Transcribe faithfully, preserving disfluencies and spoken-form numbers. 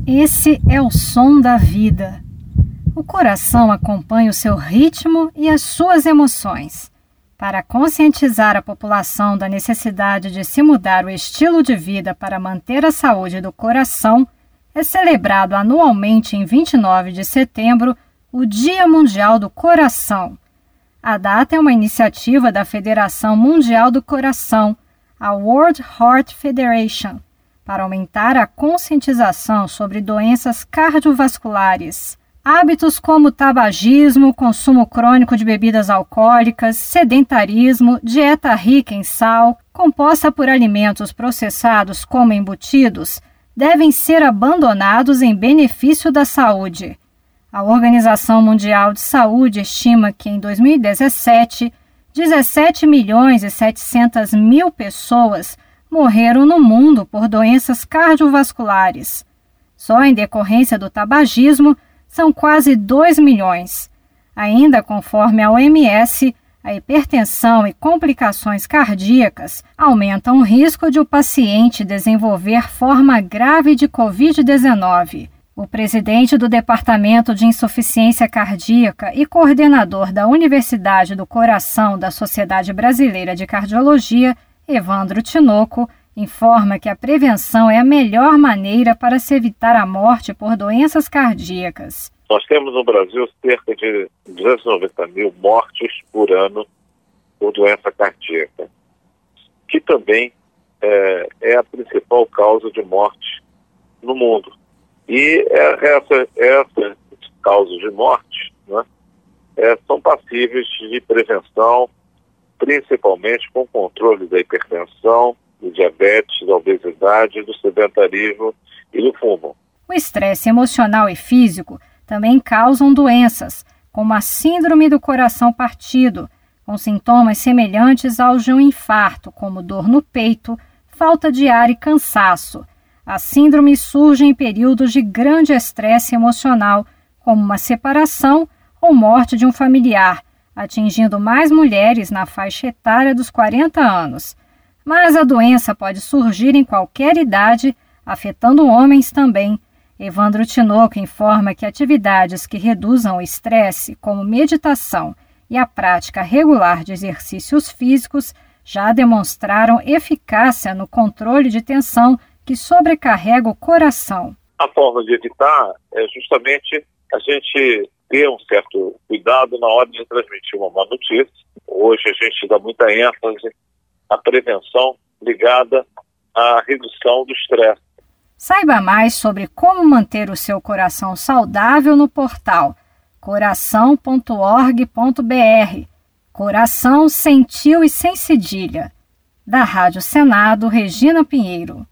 Esse é o som da vida. O coração acompanha o seu ritmo e as suas emoções. Para conscientizar a população da necessidade de se mudar o estilo de vida para manter a saúde do coração, é celebrado anualmente em vinte e nove de setembro o Dia Mundial do Coração. A data é uma iniciativa da Federação Mundial do Coração, a World Heart Federation, para aumentar a conscientização sobre doenças cardiovasculares. Hábitos como tabagismo, consumo crônico de bebidas alcoólicas, sedentarismo, dieta rica em sal, composta por alimentos processados como embutidos, devem ser abandonados em benefício da saúde. A Organização Mundial de Saúde estima que em dois mil e dezessete, dezessete milhões e setecentas mil pessoas morreram no mundo por doenças cardiovasculares. Só em decorrência do tabagismo, são quase dois milhões. Ainda conforme a O M S, a hipertensão e complicações cardíacas aumentam o risco de o paciente desenvolver forma grave de covid dezenove. O presidente do Departamento de Insuficiência Cardíaca e coordenador da Universidade do Coração da Sociedade Brasileira de Cardiologia, Evandro Tinoco, informa que a prevenção é a melhor maneira para se evitar a morte por doenças cardíacas. Nós temos no Brasil cerca de duzentas e noventa mil mortes por ano por doença cardíaca, que também é, é a principal causa de morte no mundo. E é, essa, essas causas de morte, né, é, são passíveis de prevenção, principalmente com o controle da hipertensão, do diabetes, da obesidade, do sedentarismo e do fumo. O estresse emocional e físico também causam doenças, como a síndrome do coração partido, com sintomas semelhantes aos de um infarto, como dor no peito, falta de ar e cansaço. A síndrome surge em períodos de grande estresse emocional, como uma separação ou morte de um familiar, atingindo mais mulheres na faixa etária dos quarenta anos. Mas a doença pode surgir em qualquer idade, afetando homens também. Evandro Tinoco informa que atividades que reduzam o estresse, como meditação e a prática regular de exercícios físicos, já demonstraram eficácia no controle de tensão que sobrecarrega o coração. A forma de evitar é justamente a gente ter um certo cuidado na hora de transmitir uma má notícia. Hoje a gente dá muita ênfase à prevenção ligada à redução do estresse. Saiba mais sobre como manter o seu coração saudável no portal coração ponto org ponto br. Coração sem tio e sem cedilha. Da Rádio Senado, Regina Pinheiro.